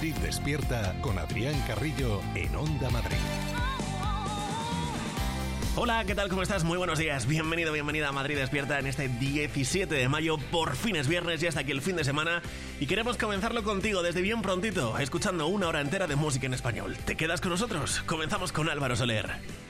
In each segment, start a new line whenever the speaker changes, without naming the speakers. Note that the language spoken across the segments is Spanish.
Madrid Despierta con Adrián Carrillo en Onda Madrid.
Hola, ¿qué tal? ¿Cómo estás? Muy buenos días. Bienvenido, bienvenida a Madrid Despierta en este 17 de mayo. Por fin es viernes y hasta aquí el fin de semana. Y queremos comenzarlo contigo desde bien prontito, escuchando una hora entera de música en español. ¿Te quedas con nosotros? Comenzamos con Álvaro Soler.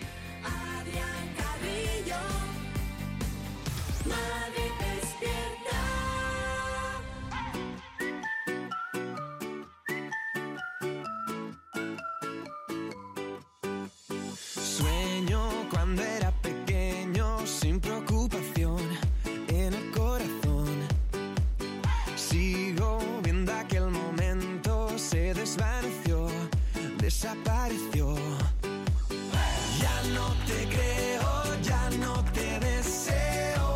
Cuando era pequeño, sin preocupación en el corazón. Sigo viendo aquel momento, se desvaneció, desapareció. Ya no te creo, ya no te deseo.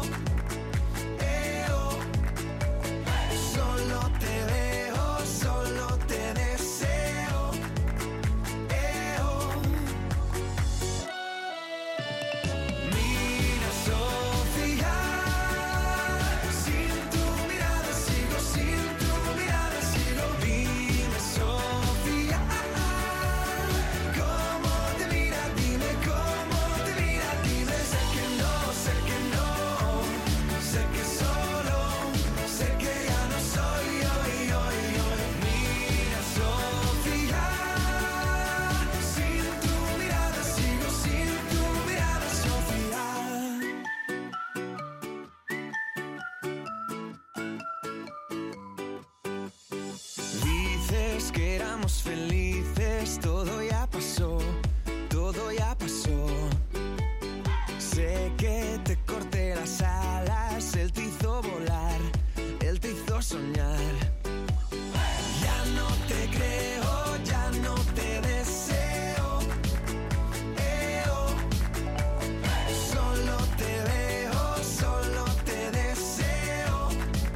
Solo te veo, solo te deseo. Que éramos felices, todo ya pasó, todo ya pasó. Sé que te corté las alas, él te hizo volar, él te hizo soñar. Ya no te creo, ya no te deseo. Solo te veo, solo te deseo.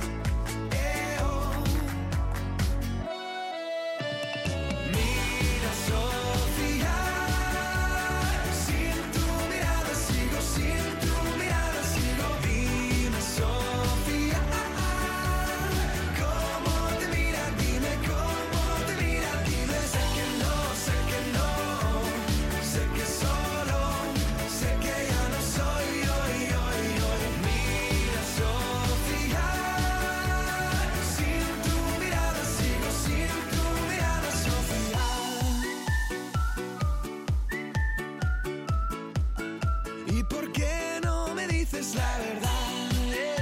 La verdad,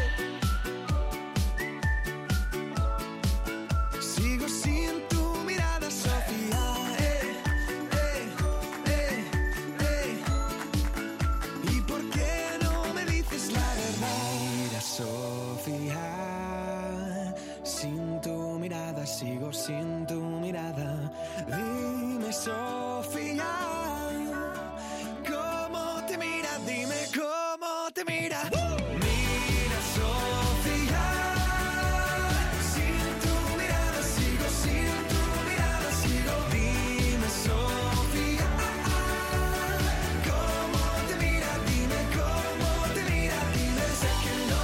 sigo sin tu mirada, Sofía. ¿Y por qué no me dices la verdad? Mira, Sofía, sin tu mirada, sigo sin tu mirada. Dime, Sofía, ¿cómo te mira? Dime cómo te mira. Mira, Sofía, sin tu mirada sigo, sin tu mirada sigo. Dime, Sofía, ¿cómo te mira? Dime cómo te mira. Dime, sé que no,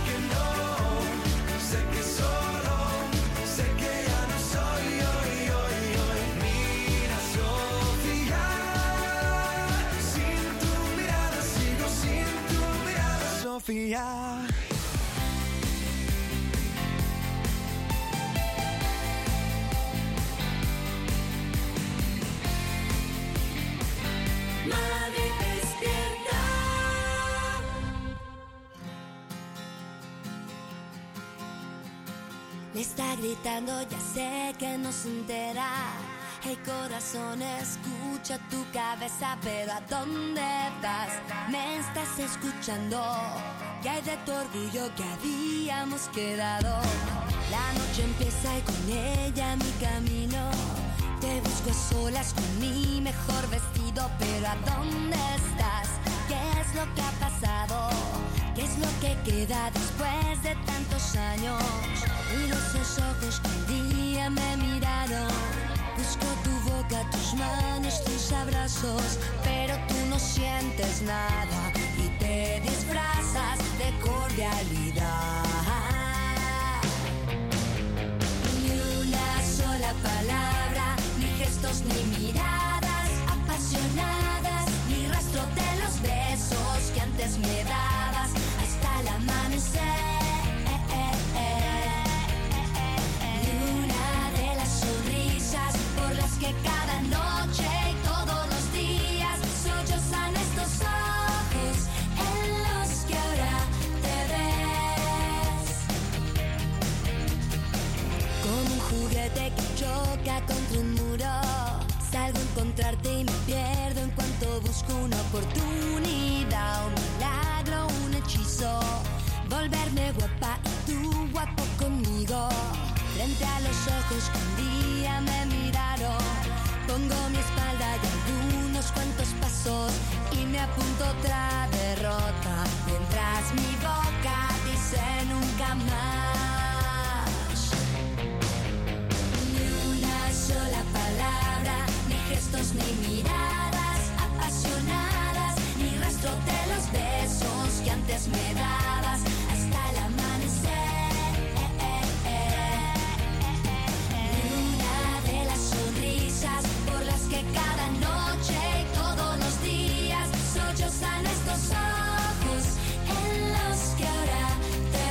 sé que solo, sé que ya no soy hoy. Mira, Sofía, sin tu mirada sigo, sin tu mirada, Sofía.
Madrid Despierta. Le está gritando, ya sé que no se entera. Hey corazón, escucha tu cabeza, pero ¿a dónde vas? ¿Me estás escuchando? ¿Qué hay de tu orgullo que habíamos quedado? La noche empieza y con ella mi camino. Te busco a solas con mi mejor vestido, pero ¿a dónde estás? ¿Qué es lo que ha pasado? ¿Qué es lo que queda después de tantos años? Miro esos ojos que un día me miraron. Busco tu boca, tus manos, tus abrazos, pero tú no sientes nada y te disfrazas de cordialidad. Ni una sola palabra cohete que choca contra un muro. Salgo a encontrarte y me pierdo en cuanto busco una oportunidad, un milagro, un hechizo. Volverme guapa y tú guapo conmigo. Frente a los ojos que un día me miraron. Pongo mi espalda y algunos cuantos pasos y me apunto otra derrota. Mientras mi boca dice nunca más. Ni una sola palabra, ni gestos ni miradas apasionadas, ni rastro de los besos que antes me dabas hasta el amanecer. Ni una de las sonrisas por las que cada noche y todos los días sollozan estos ojos en los que ahora te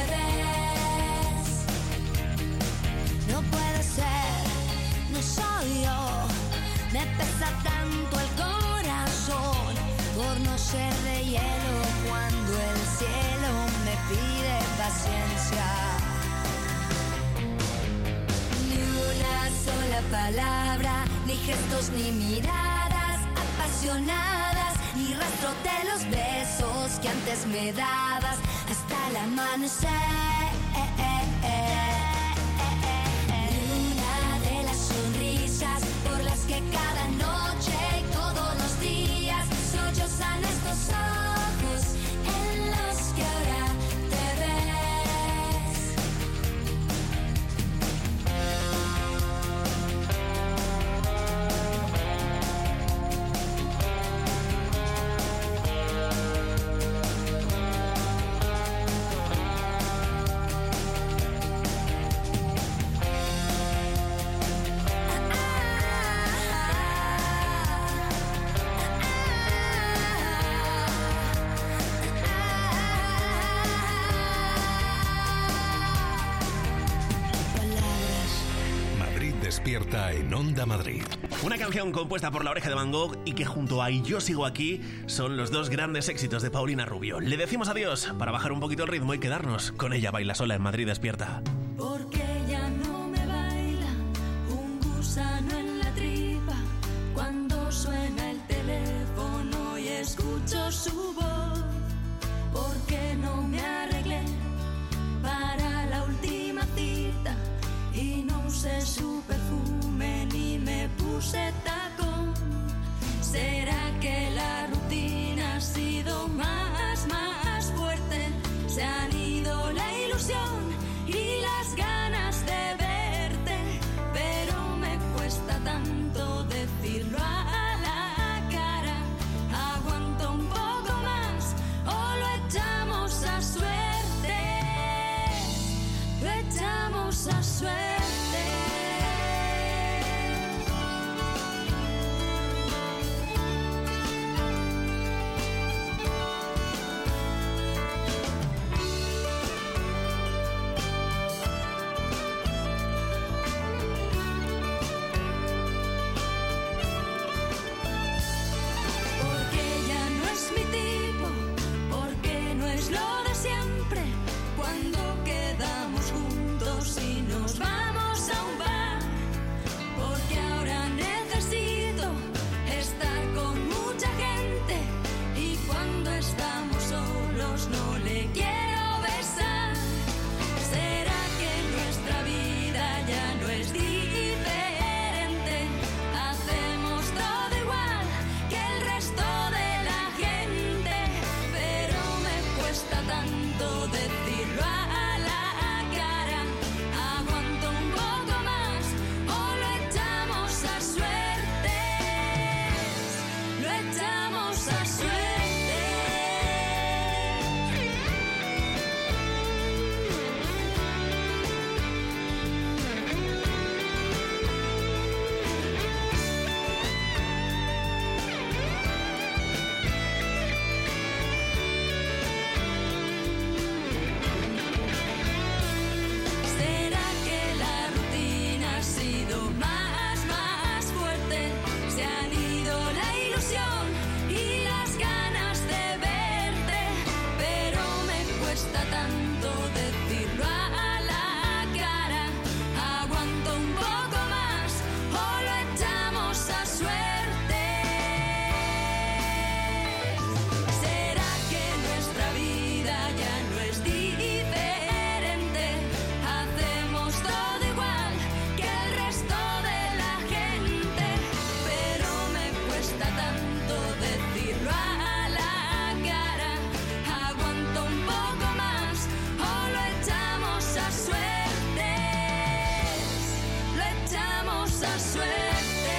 ves. No puede ser, no soy yo. Me pesa tanto el corazón por no ser de hielo cuando el cielo me pide paciencia. Ni una sola palabra, ni gestos ni miradas apasionadas, ni rastro de los besos que antes me dabas hasta el amanecer. Ni una de las sonrisas por las que cada noche y todos los días sollozan estos ojos en los que ahora te ves.
Despierta en Onda Madrid.
Una canción compuesta por La Oreja de Van Gogh y que junto a Y Yo Sigo Aquí son los dos grandes éxitos de Paulina Rubio. Le decimos adiós para bajar un poquito el ritmo y quedarnos con Ella Baila Sola en Madrid Despierta.
Porque ella no me baila un gusano en la tripa cuando suena el teléfono y escucho su voz. Porque no me arreglé para la última cita y no usé su perfume ni me puse tacón. ¿Será que la rutina ha sido más fuerte? Se han ido la ilusión y las ganas de verte, pero me cuesta tanto decirlo a la cara. Aguanto un poco más. mucha suerte.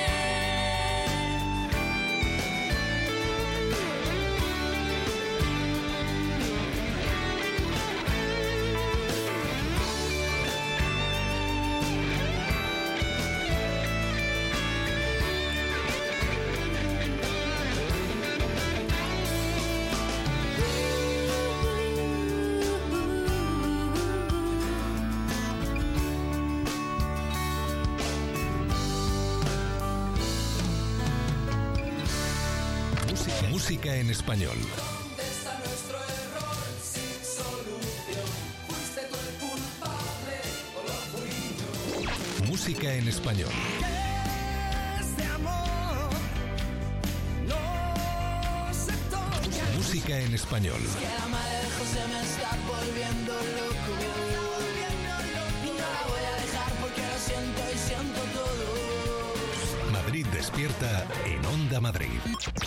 Música en español.
¿Dónde está nuestro error sin solución? ¿Fuiste tú el culpable o lo fui yo?
Música en español.
Este amor no se toca.
Música en español.
Lejos se me está volviendo loco. Y no la voy a dejar porque lo siento y siento todo.
Madrid despierta en Onda Madrid.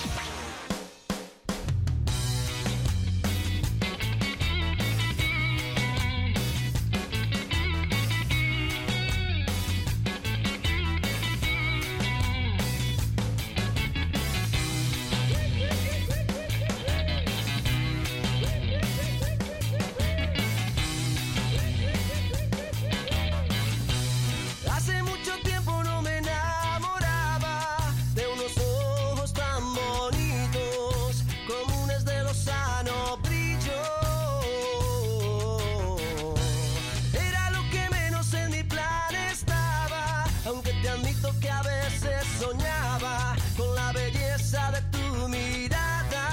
Hace mucho tiempo no me enamoraba de unos ojos tan bonitos, comunes de lozano brillo. Era lo que menos en mi plan estaba, aunque te admito que a veces soñaba con la belleza de tu mirada.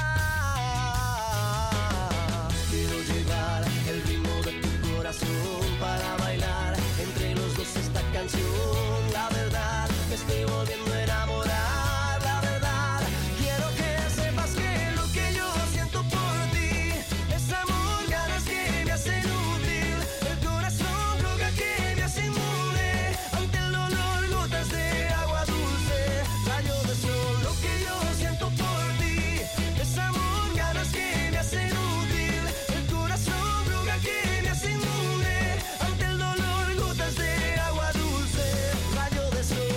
Quiero llevar el ritmo de tu corazón para bailar entre los dos esta canción. La verdad, me estoy volviendo a enamorar. La verdad, quiero que sepas que lo que yo siento por ti es amor, ganas que me hacen útil. El corazón droga que me hace inmune ante el dolor, gotas de agua dulce, rayo de sol. Lo que yo siento por ti es amor, ganas que me hacen útil. El corazón droga que me hace inmune ante el dolor, gotas de agua dulce, rayo de sol.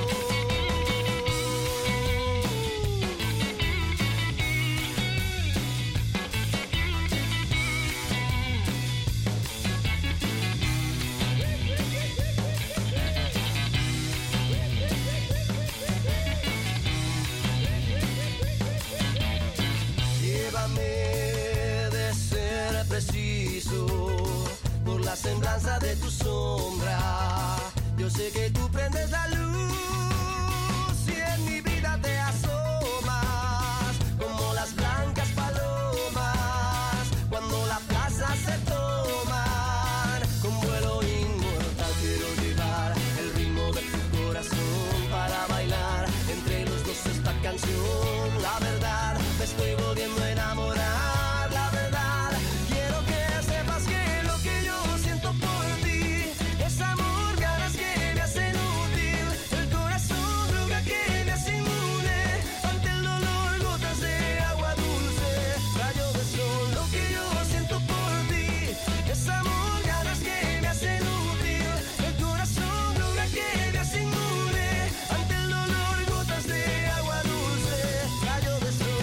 Llévame de ser preciso por la semblanza de tu sombra. Yo sé que tú prendes la luz y en mi vida te asomas como las blancas palomas cuando la plaza se toman con vuelo inmortal. Quiero llevar el ritmo de tu corazón para bailar entre los dos esta canción. La verdad, me estoy volviendo a enamorar. La verdad, quiero que sepas que lo que yo siento por ti es amor, ganas que me hacen útil. El corazón droga que me hace inmune ante el dolor, gotas de agua dulce, rayo de sol. Lo que yo siento por ti es amor, ganas que me hacen útil. El corazón droga que me hace inmune ante el dolor, gotas de agua dulce, rayo de sol.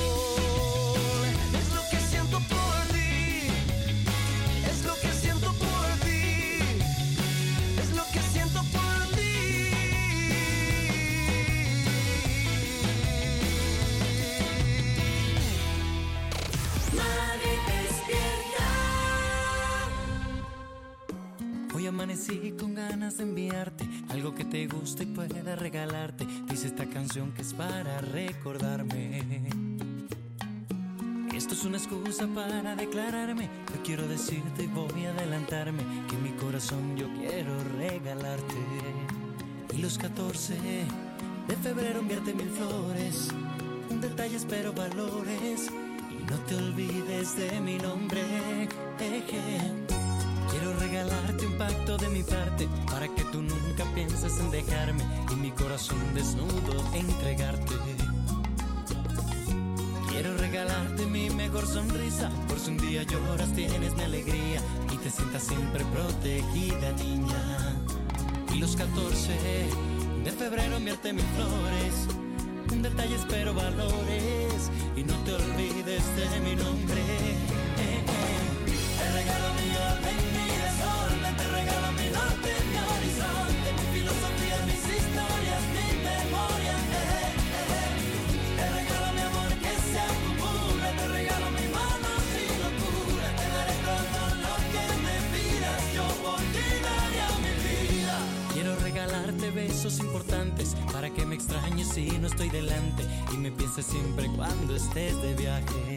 Es lo que siento por ti, es lo que siento por ti, es lo que siento por ti.
Madrid despierta.
Hoy amanecí con ganas de enviarte algo que te guste y pueda regalarte. Dice esta canción que es para recordarme. Esto es una excusa para declararme. Yo quiero decirte y voy a adelantarme que en mi corazón yo quiero regalarte. Y los 14 de febrero enviarte 1000 flores, un detalle espero valores y no te olvides de mi nombre. Quiero regalarte un pacto de mi parte para que tú nunca pienses en dejarme y mi corazón desnudo entregarte. Quiero regalarte mi mejor sonrisa, por si un día lloras tienes mi alegría y te sientas siempre protegida, niña. Y los los 14 de febrero enviarte mil flores. Un detalle espero valores y no te olvides de mi nombre. Te regalo mi orden, mi desorden, te regalo mi norte, mi horizonte, mi filosofía, mis historias, mi memoria. Te regalo mi amor que se acumula, te regalo mi mano sin locura, te daré todo lo que me pidas, yo por ti daría mi vida. Quiero regalarte besos importantes para que me extrañes si no estoy delante y me pienses siempre cuando estés de viaje.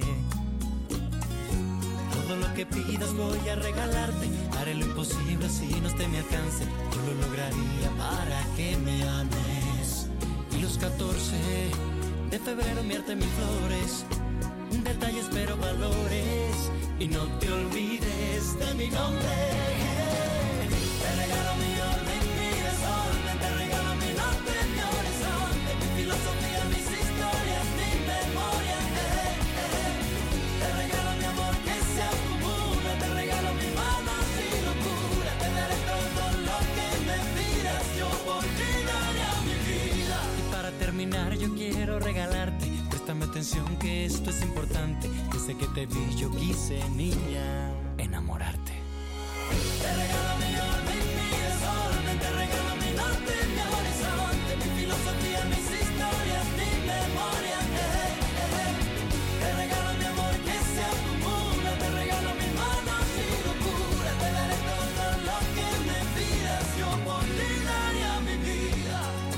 Todo lo que pidas voy a regalarte, haré lo imposible si no esté a mi alcance, yo lo lograría para que me ames. Y los 14 de febrero enviarte mil flores, un detalle espero valores y no te olvides de mi nombre. Te regalo mi orden, mi desorden, te regalo mi norte, mi horizonte, mi filosofía, mis historias, mi memoria. Te regalo mi amor que se acumula, te regalo mi mano sin locura, te daré todo lo que me pidas, yo por ti daría mi vida. Y para terminar yo quiero regalarte, préstame atención que esto es importante, desde que te vi yo quise, niña, enamorarte. Te regalo mi orden, mi desorden, te regalo mi norte, mi horizonte, mi filosofía, mis historias, mi memoria. Te regalo mi amor que se acumula, te regalo mi mano sin locura, te daré todo lo que me pidas, yo por ti daría mi vida.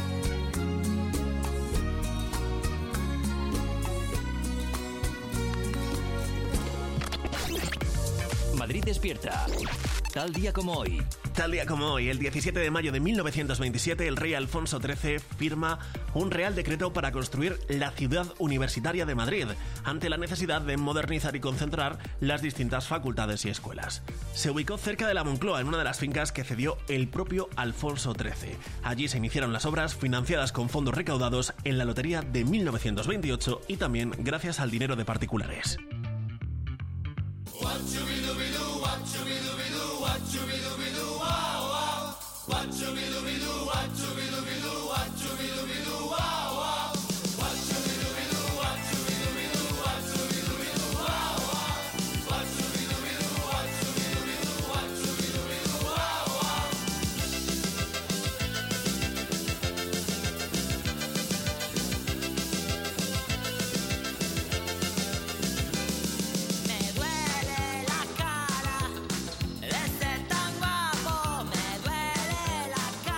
Madrid despierta. Tal día como hoy.
Tal día como hoy, el 17 de mayo de 1927, el rey Alfonso XIII firma un real decreto para construir la ciudad universitaria de Madrid, ante la necesidad de modernizar y concentrar las distintas facultades y escuelas. Se ubicó cerca de la Moncloa, en una de las fincas que cedió el propio Alfonso XIII. Allí se iniciaron las obras, financiadas con fondos recaudados en la lotería de 1928 y también gracias al dinero de particulares.
Me duele la cara de ser tan guapo, me duele la cara.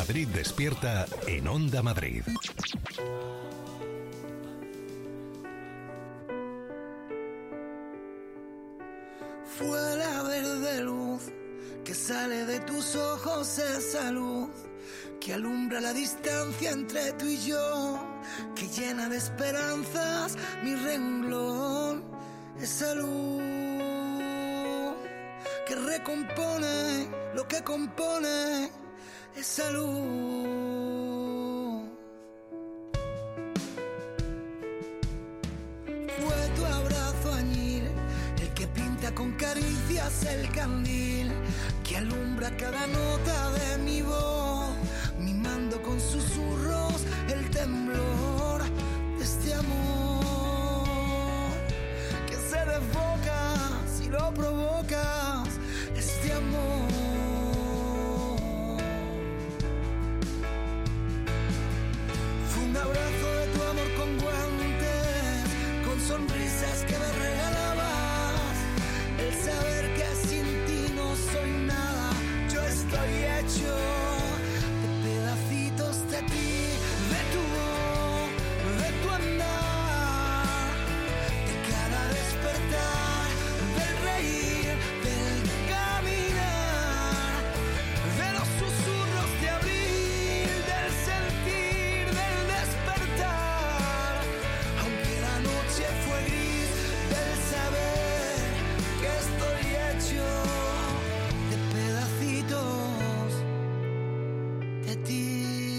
Madrid Despierta en Onda Madrid.
Fue la verde luz que sale de tus ojos, esa luz que alumbra la distancia entre tú y yo, que llena de esperanzas mi renglón, esa luz que recompone lo que compone, esa luz. Fue tu abrazo añil el que pinta con caricias el candil que alumbra cada nota de mi voz, mimando con susurros el temblor de este amor que se desboca si lo provocas, este amor. Fue un abrazo de tu amor con guantes, con sonrisas que me regalabas, el saber que sin ti no soy nada, yo estoy hecho de pedacitos de ti, de tu voz, de tu andar, de cada despertar, del reír, del caminar, de los susurros de abril, del sentir, del despertar, aunque la noche fue gris, del saber que estoy hecho de pedacitos de ti.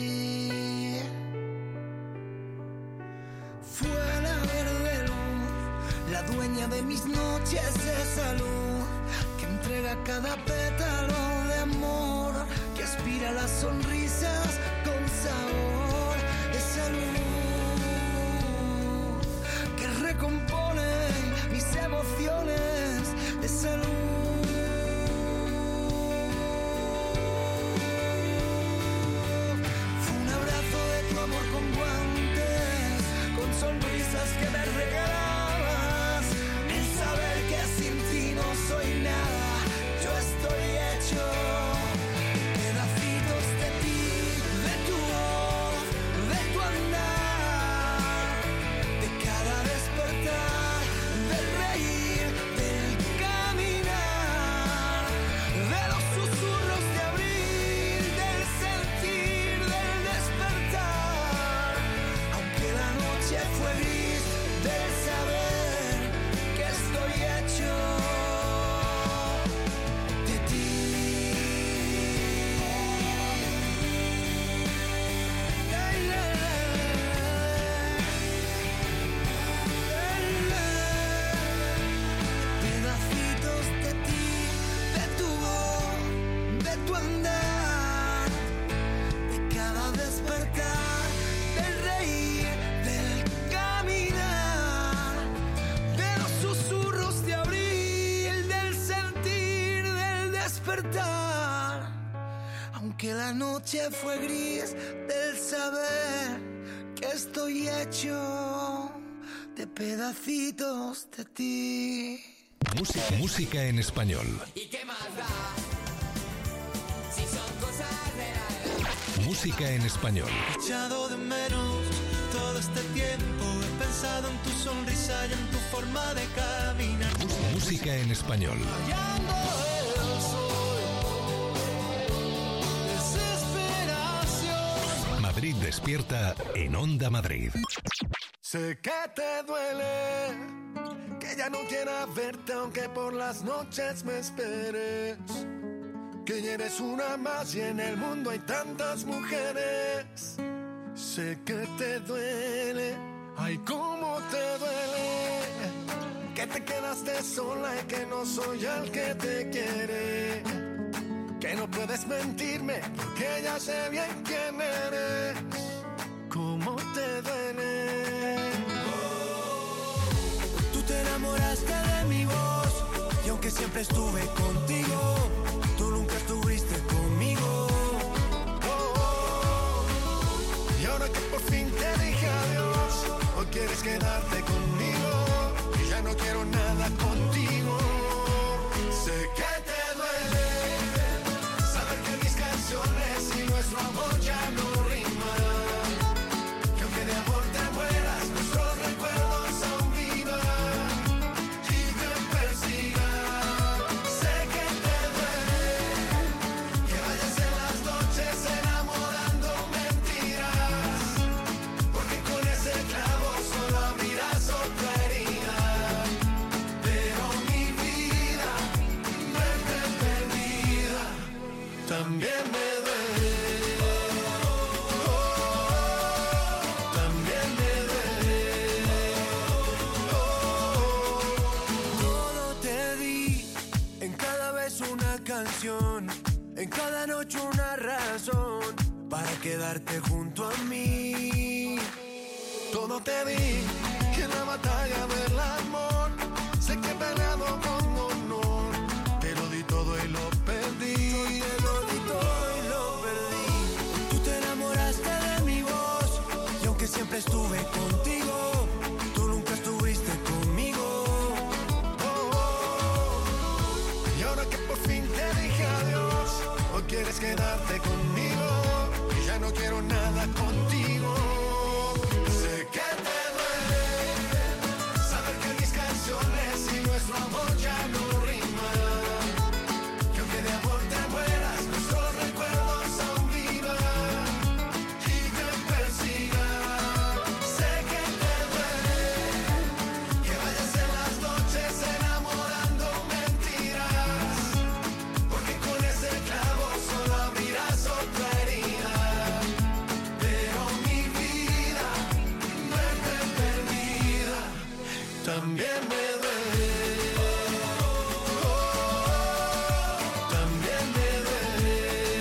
Fue la verde luz, la dueña de mis noches, esa luz que entrega cada pétalo de amor, que aspira las sonrisas con sabor, esa luz que recompone mis emociones, esa luz. Fue un abrazo de tu amor con guantes, con sonrisas que me regalabas, el saber que sin ti no soy nada, yo estoy hecho pedacitos de ti, de tu voz, de tu andar, de cada despertar, del reír, del caminar, de los susurros de abril, del sentir, del despertar, aunque la noche fue gris, del saber que estoy hecho de ti. Pedacitos de ti, de tu voz, de tu andar, de cada despertar, del reír, del caminar, de los susurros de abril, del sentir, del despertar, aunque la noche fue gris, del saber que estoy hecho de pedacitos de ti.
Música en español. Música en español.
He echado de menos todo este tiempo, he pensado en tu sonrisa y en tu forma de caminar.
Música en español. Madrid Despierta en Onda Madrid.
Sé que te duele, que ya no quiera verte aunque por las noches me esperes, que ya eres una más y en el mundo hay tantas mujeres. Sé que te duele, ay cómo te duele, que te quedaste sola y que no soy el que te quiere, que no puedes mentirme porque ya sé bien quién eres. ¿Cómo te duele? Tú te enamoraste de mi voz y aunque siempre estuve contigo, tú nunca estuviste conmigo. Y ahora que por fin te dije adiós, hoy quieres quedarte conmigo y ya no quiero nada contigo. Sé que te duele saber que mis canciones y nuestro amor canción, en cada noche una razón para quedarte junto a mí. Todo te di en la batalla del amor, sé que he peleado con honor, te lo di todo y lo perdí. Te lo di todo y lo perdí. Tú te enamoraste de mi voz y aunque siempre estuve contigo, tú nunca estuviste conmigo. Y ahora que por fin te dije adiós, hoy quieres quedarte conmigo y ya no quiero nada contigo. Sé que te duele saber que mis canciones y nuestro amor ya no riman, que aunque de amor te mueras, nuestros recuerdos aún vivan y te persigan. Sé que te duele que vayas en las noches enamorando mentiras, porque con ese clavo solo abrirás otra herida. Pero mi vida no es perdida, también me duele. También me duele.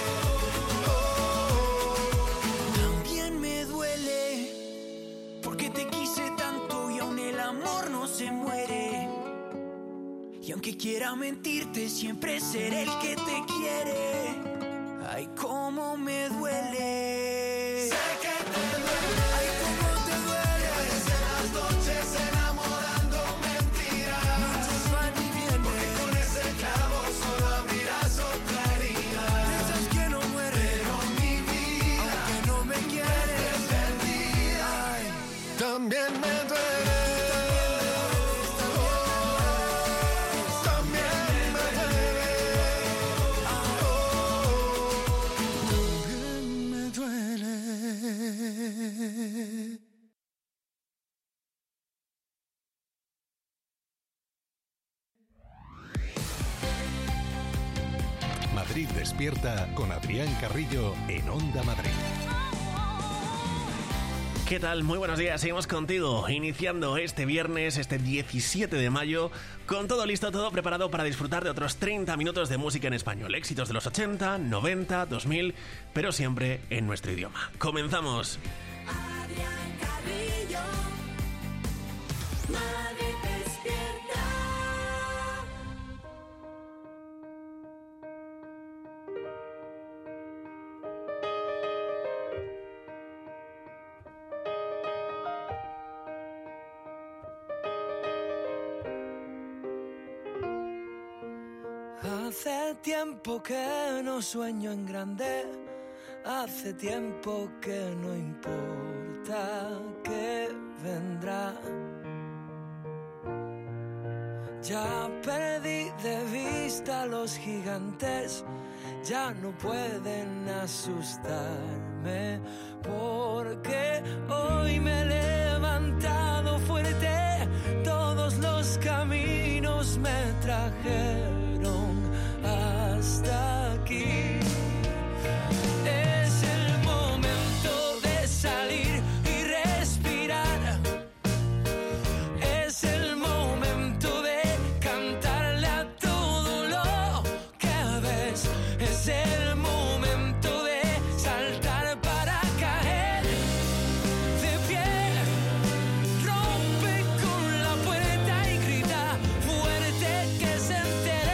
También me duele, porque te quise tanto y aún el amor no se muere. Y aunque quiera mentirte, siempre seré el que te quiere. Ay, cómo me duele. Sé que te duele. Ay, cómo te duele. Vayas en las noches enamorando mentiras. Muchos van y vienen, porque con ese clavo solo abrirás otra herida. Piensas que no muere, pero mi vida, aunque no me quieres, es perdida. Ay, también me duele. También me duele. También me duele.
Madrid Despierta con Adrián Carrillo en Onda Madrid.
¿Qué tal? Muy buenos días, seguimos contigo, iniciando este viernes, este 17 de mayo, con todo listo, todo preparado para disfrutar de otros 30 minutos de música en español, éxitos de los 80, 90, 2000, pero siempre en nuestro idioma. ¡Comenzamos!
Adrián Carrillo, Madrid Despierta.
Hace tiempo que no sueño en grande, hace tiempo que no importa qué vendrá. Ya perdí de vista a los gigantes, ya no pueden asustarme, porque hoy me he levantado fuerte, todos los caminos me trajeron hasta aquí. Es el momento de salir y respirar. Es el momento de cantarle a todo lo que ves. Es el momento de saltar para caer de pie. Rompe con la puerta y grita fuerte que se entere.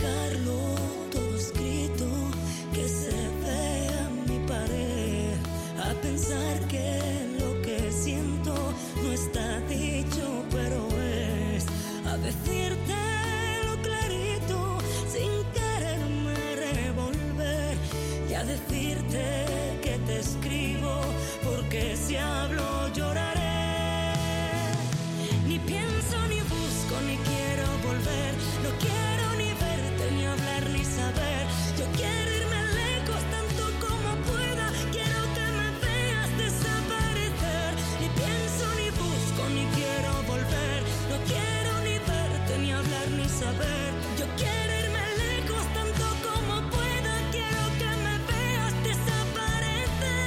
dejarlo todo escrito, que se vea en mi pared, a pensar que lo que siento no está dicho, pero es a decirte lo clarito, sin quererme revolver, y a decirte que te escribo, porque si hablo lloraré. Ni pienso, ni busco, ni quiero volver, no quiero ni verte, ni hablar, ni saber. Yo quiero irme lejos tanto como pueda, quiero que me veas desaparecer. Ni pienso, ni busco, ni quiero volver, no quiero ni verte, ni hablar, ni saber. Yo quiero irme lejos tanto como pueda, quiero que me veas desaparecer.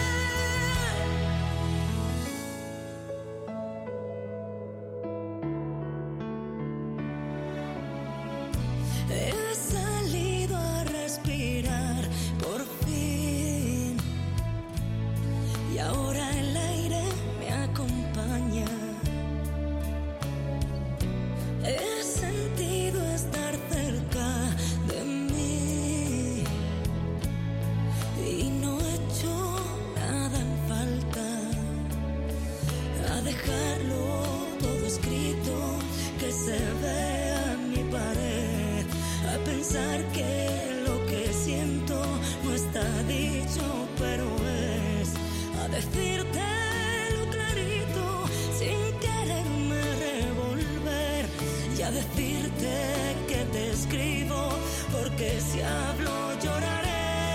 He salido a respirar por fin, y ahora el aire me acompaña. He sentido estar cerca de mí y no he hecho nada en falta, a dejarlo todo escrito, que se vea en mi pared, a pensar que lo que siento no está dicho, pero es a decirte lo clarito, sin quererme revolver, y a decirte que te escribo, porque si hablo lloraré.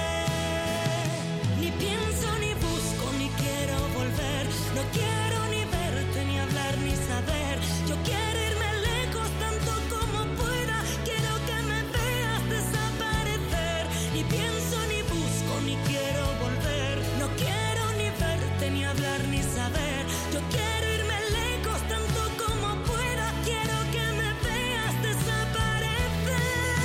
Ni pienso, ni busco, ni quiero volver, no quiero ni verte, ni hablar, ni saber. Yo quiero irme lejos tanto como pueda, quiero que me veas desaparecer. Ni pienso, ni busco, ni quiero volver, no quiero ni verte, ni hablar, ni saber. Yo quiero irme lejos tanto como pueda, quiero que me veas desaparecer.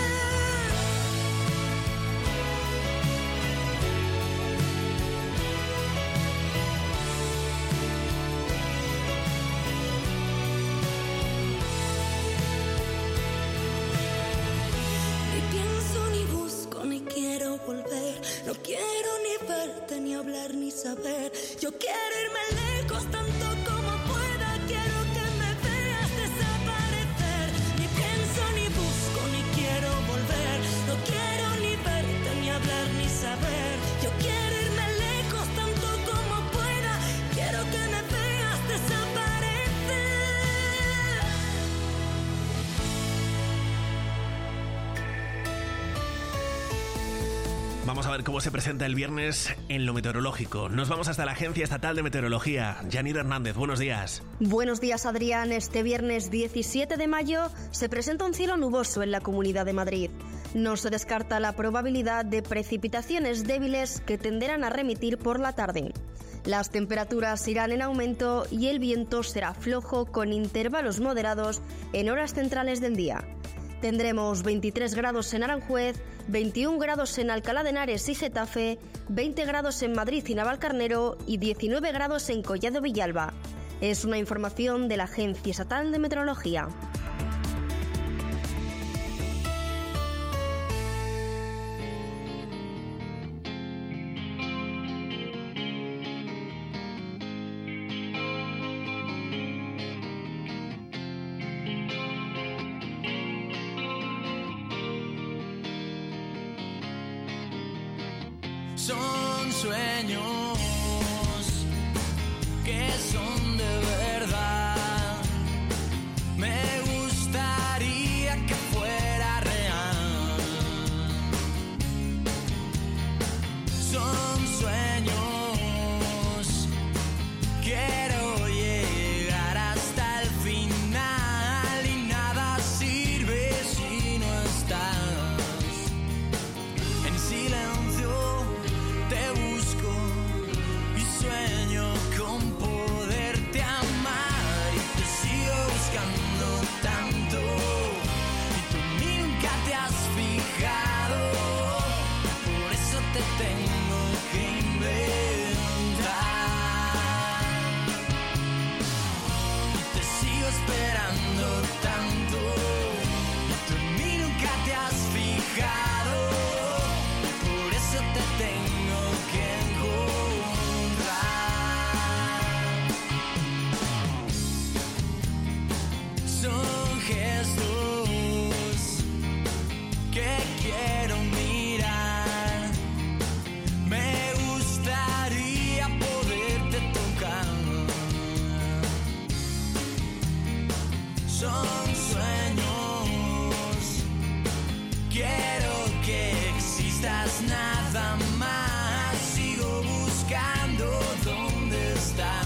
Ni pienso, ni busco, ni quiero volver, no quiero ni verte, ni hablar, ni saber. Yo quiero irme lejos tanto como pueda, quiero que me veas desaparecer. Ni pienso, ni busco, ni quiero volver, no quiero ni verte, ni hablar, ni saber. Yo quiero irme lejos tanto como pueda, quiero que me veas desaparecer.
Vamos a ver cómo se presenta el viernes en lo meteorológico. Nos vamos hasta la Agencia Estatal de Meteorología. Yanira Hernández, buenos días.
Buenos días, Adrián. Este viernes 17 de mayo se presenta un cielo nuboso en la Comunidad de Madrid. No se descarta la probabilidad de precipitaciones débiles que tenderán a remitir por la tarde. Las temperaturas irán en aumento y el viento será flojo con intervalos moderados en horas centrales del día. Tendremos 23 grados en Aranjuez, 21 grados en Alcalá de Henares y Getafe, 20 grados en Madrid y Navalcarnero y 19 grados en Collado Villalba. Es una información de la Agencia Estatal de Meteorología.
Son sueños que son de verdad. Me gustaría que fuera real. Son sueños, quiero llegar hasta el final y nada sirve si no estás. En silencio te busco y sueño con poder digas nada más, sigo buscando dónde estás.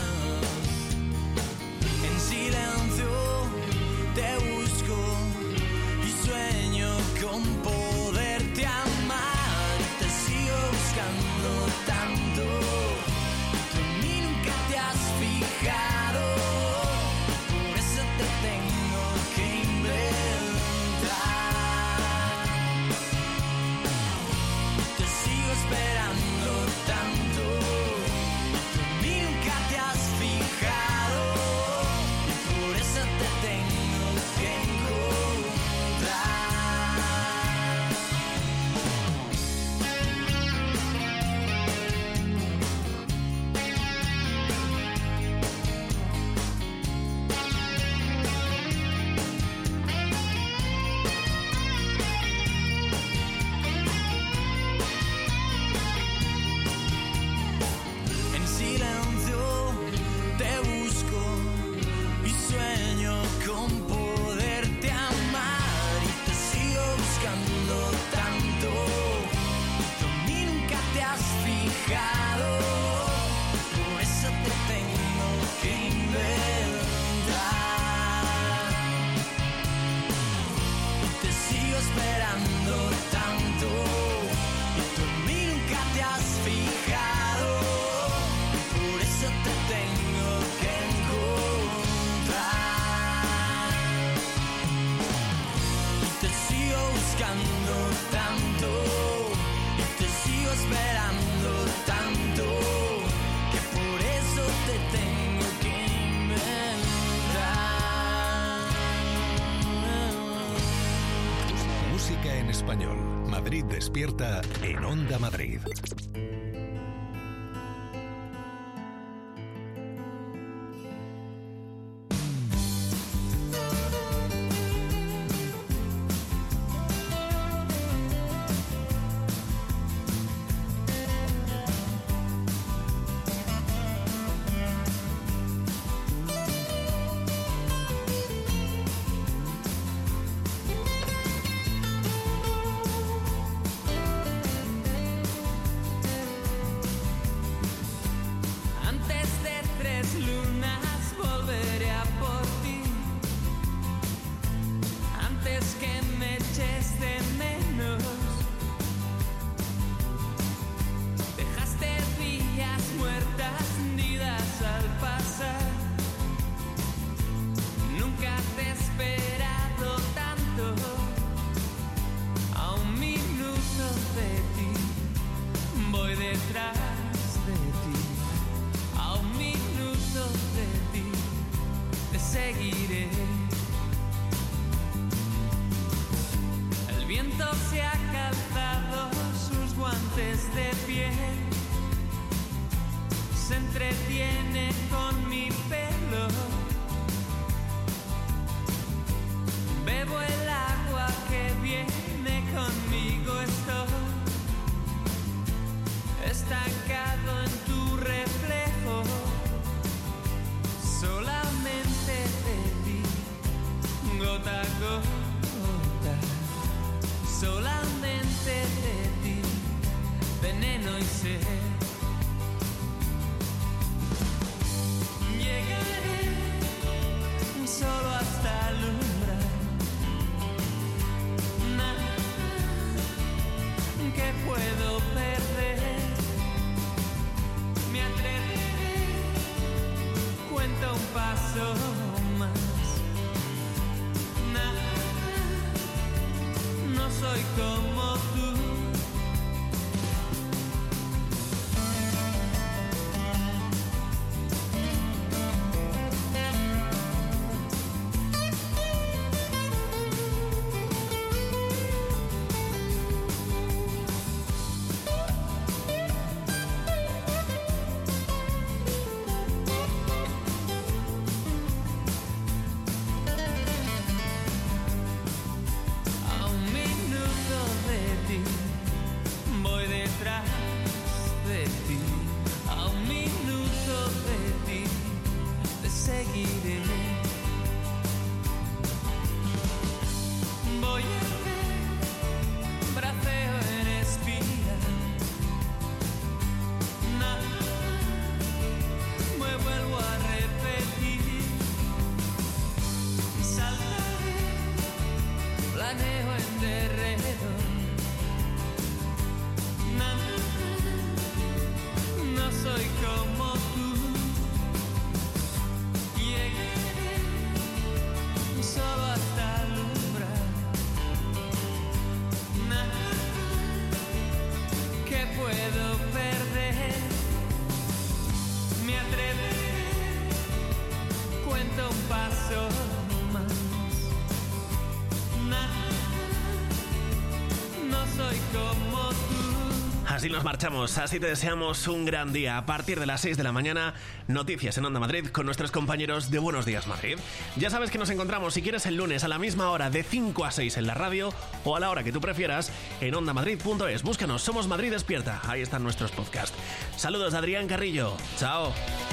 En silencio te busco y sueño con poderte amar. Te sigo buscando tanto, tú en mí nunca te has fijado, por eso te tengo que inventar. Te sigo esperando tanto, tú en mí nunca te has fijado, por eso te tengo que encontrar. En silencio te busco y sueño con poderte amar, y te sigo buscando tanto, tú en mí nunca te has fijado, por eso te tengo que inventar. Te sigo esperando tanto, y tú en mí nunca te has fijado, por eso te tengo que encontrar. Te sigo buscando tanto, y te sigo esperando tanto, que por eso te tengo que inventar.
Música en español. Madrid despierta en Onda Madrid.
Antes de 3 lunas volveré a por ti, antes que me eches de menos. Dejaste días muertas nidas al pasar, nunca te he esperado tanto, a un minuto de ti voy detrás de ti. A un minuto de ti te seguiré. El viento se ha calzado sus guantes de piel, se entretiene con mi pelo. Bebo el agua que viene conmigo, estoy estancado en tu reflejo, solamente de ti, gota a gota, solamente de ti, veneno y sed. Llegaré solo hasta el umbral, nada que puedo perder. Me atreveré, cuento un paso más. Nada, no soy como tú. A un minuto de ti puedo perder. Me atreveré, cuento un paso más. No soy como tú.
Así nos marchamos, así te deseamos un gran día. A partir de las 6 de la mañana, noticias en Onda Madrid con nuestros compañeros de Buenos Días Madrid. Ya sabes que nos encontramos, si quieres, el lunes a la misma hora, de 5 a 6 en la radio, o a la hora que tú prefieras en ondamadrid.es. Búscanos, somos Madrid Despierta. Ahí están nuestros podcasts. Saludos de Adrián Carrillo. Chao.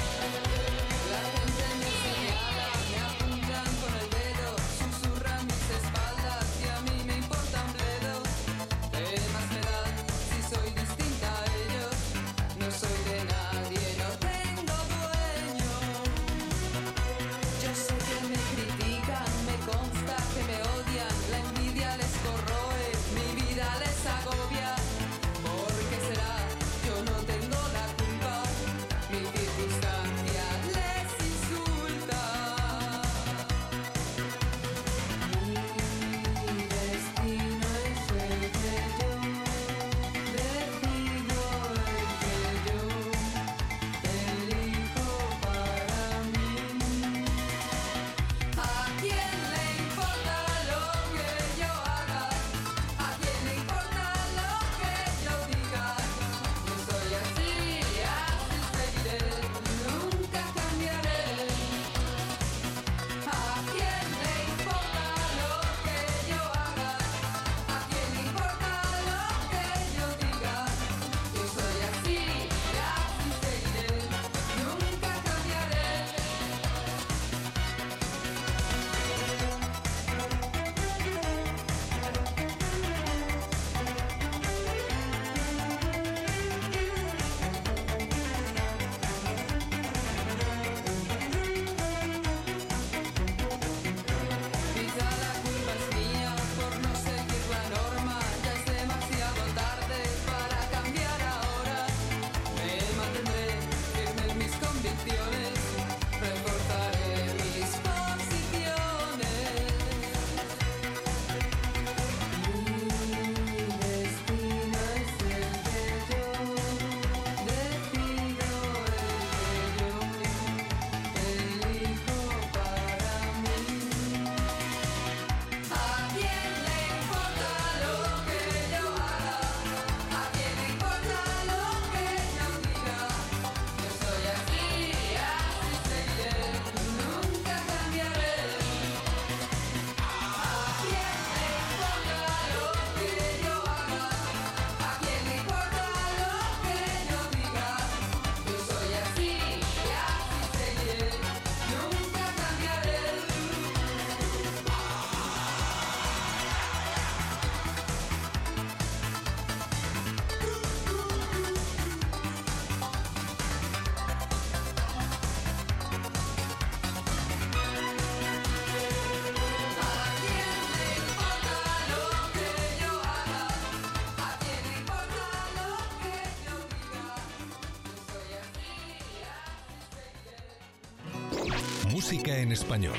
Música en español.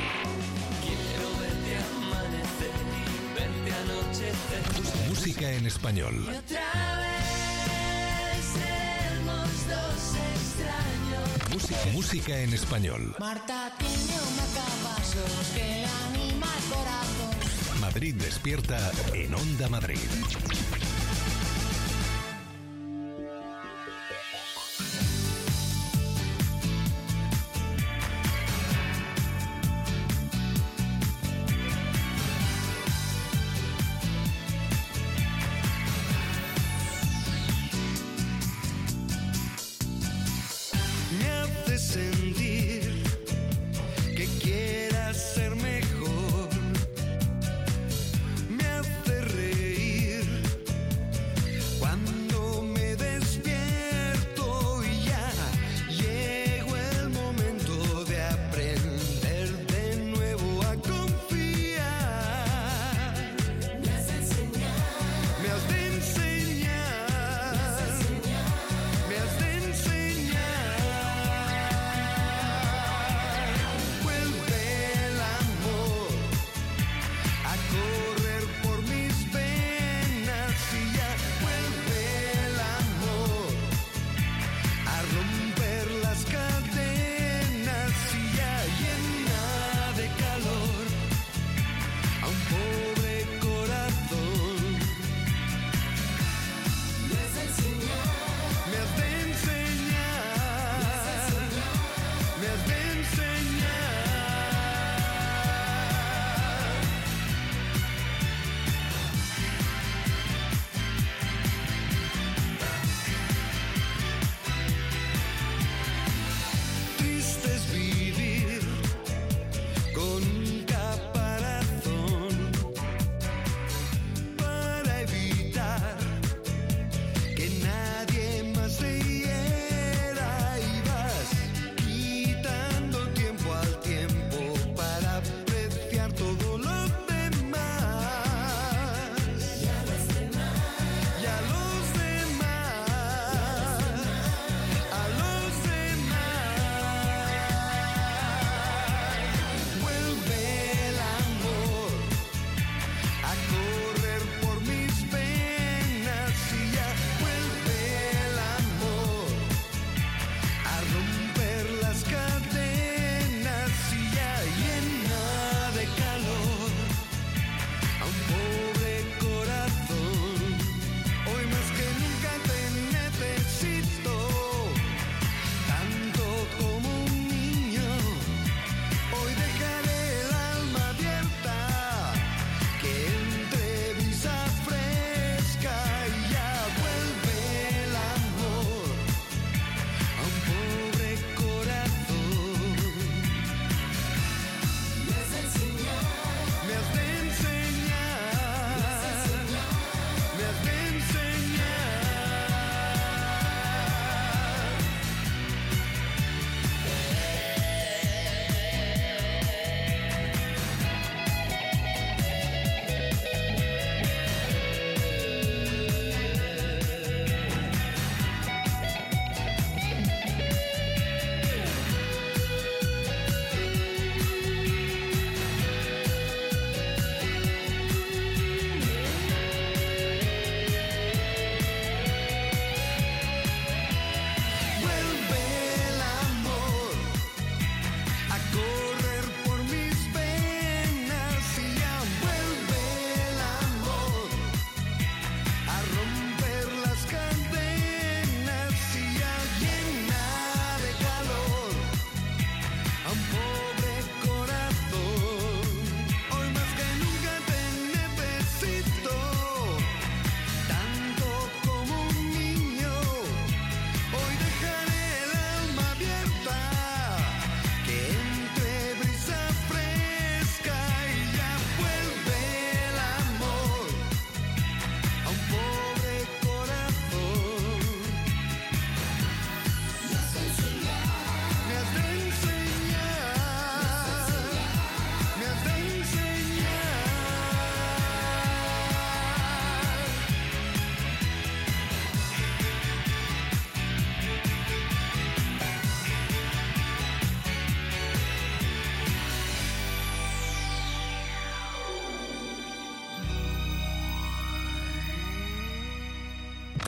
Quiero verte amanecer y verte anochecer.
Música en español.
Y otra vez seremos dos extraños.
Música en español.
Marta tiene un marcapasos que anima el corazón.
Madrid Despierta en Onda Madrid.
Sentir que quieras ser mejor, me hace reír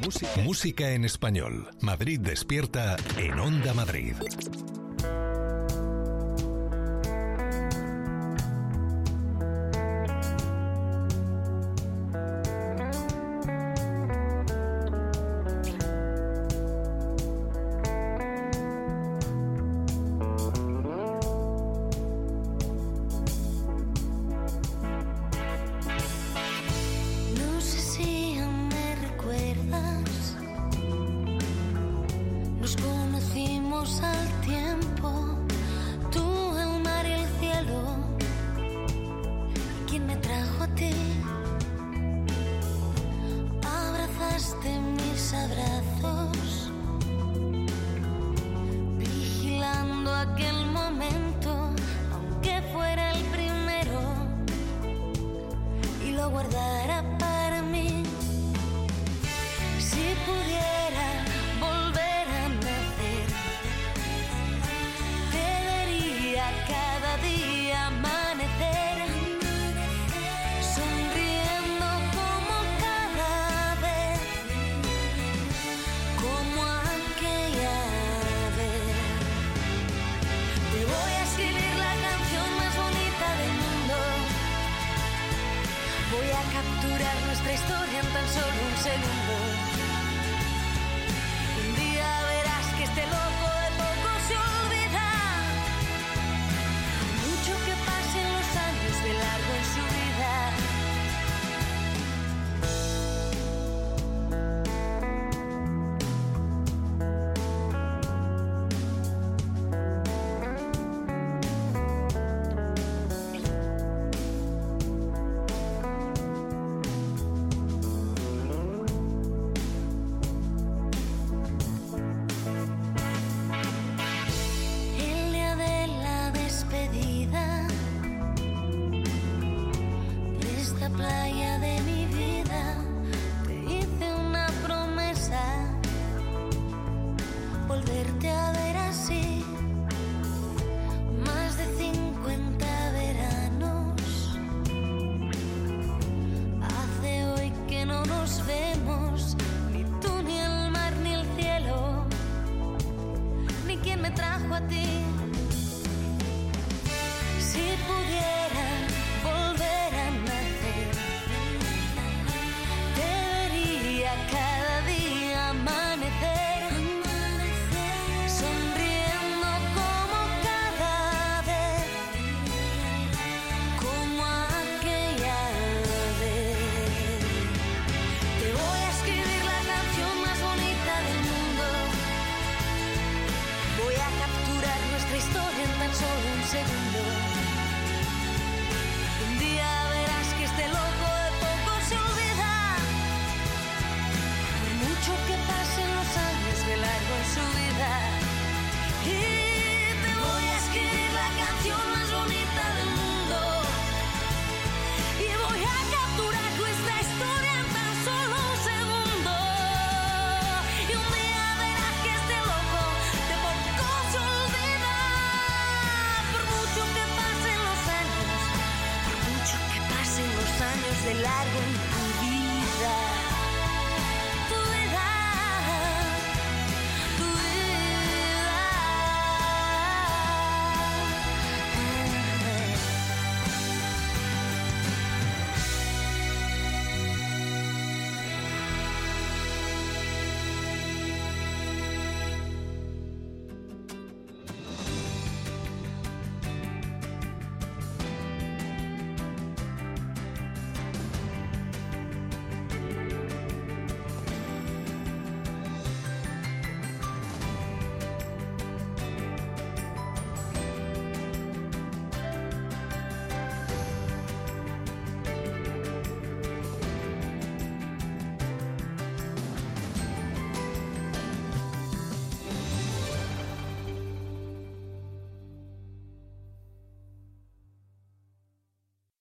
Música en español. Madrid Despierta en Onda Madrid.
¿Quién me trajo a ti?